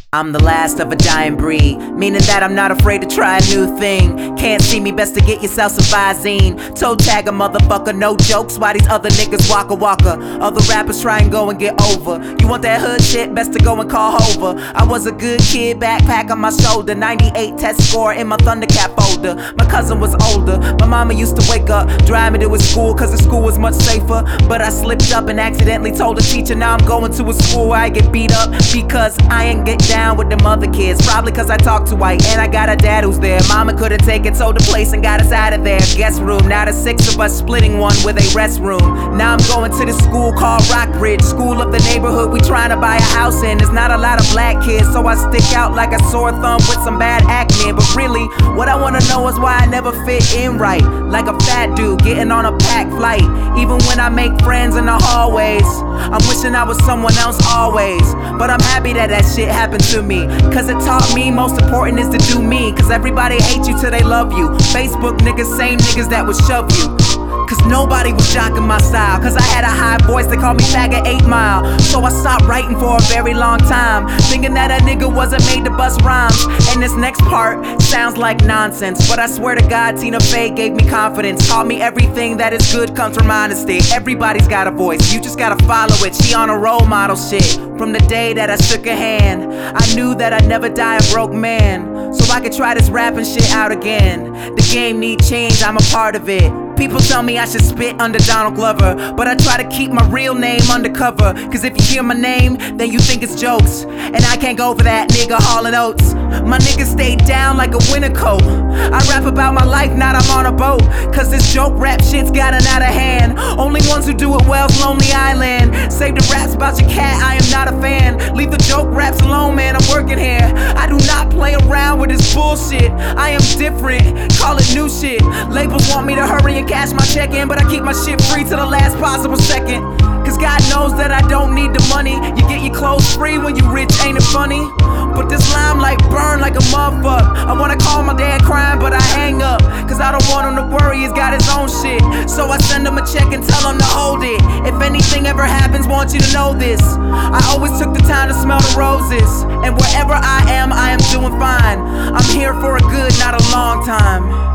I'm the last of a dying breed, meaning that I'm not afraid to try a new thing. Can't see me, best to get yourself some Visine. Toe tag a motherfucker, no jokes, why these other niggas waka waka. Other rappers try and go and get over. You want that hood shit, best to go and call Hova. I was a good kid, backpack on my shoulder, 98 test score in my Thundercat folder. My cousin was older, my mama used to wake up, drive me to his school, cause the school was much safer. But I slipped up and accidentally told the teacher, now I'm going to a school where I get beat up, because I ain't get down with them other kids. Probably cause I talk too white and I got a dad who's there. Mama couldn't take it, sold the place and got us out of there. Guest room, now the 6 of us splitting one with a restroom. Now I'm going to the school called Rockbridge, school of the neighborhood we trying to buy a house in. There's not a lot of black kids, so I stick out like a sore thumb with some bad acne. But really, what I wanna know is why I never fit in right, like a fat dude getting on a packed flight. Even when I make friends in the hallways, I'm wishing I was someone else always. But I'm happy that that shit happened to me, cause it taught me most important is to do me. Cause everybody hates you till they love you. Facebook niggas, same niggas that would shove you. Cause nobody was jocking my style, cause I had a high voice, they called me faggot 8 Mile. So I stopped writing for a very long time, thinking that a nigga wasn't made to bust rhymes. And this next part sounds like nonsense, but I swear to God, Tina Fey gave me confidence. Taught me everything that is good comes from honesty. Everybody's got a voice, you just gotta follow it. She on a role model shit. From the day that I shook her hand, I knew that I'd never die a broke man, so I could try this rapping shit out again. The game need change, I'm a part of it. People tell me I should spit under Donald Glover, but I try to keep my real name undercover. Cause if you hear my name, then you think it's jokes, and I can't go for that nigga Hall & Oates. My nigga stayed down like a winter coat. I rap about my life, not I'm on a boat. Cause this joke rap shit's gotten out of hand. Only ones who do it well's Lonely Island. Save the raps about your cat, I am not a fan. Leave the joke raps alone, man, I'm working here. I do not play around with this bullshit. I am different, call it new shit. Labels want me to hurry and cash my check in, but I keep my shit free till the last possible second. Cause God knows that I don't need the money. You get your clothes free when you rich, ain't it funny? But this limelight burn like a motherfucker. I wanna call my dad crying, but I hang up, cause I don't want him to worry, he's got his own shit. So I send him a check and tell him to hold it. If anything ever happens, want you to know this, I always took the time to smell the roses. And wherever I am doing fine. I'm here for a good, not a long time.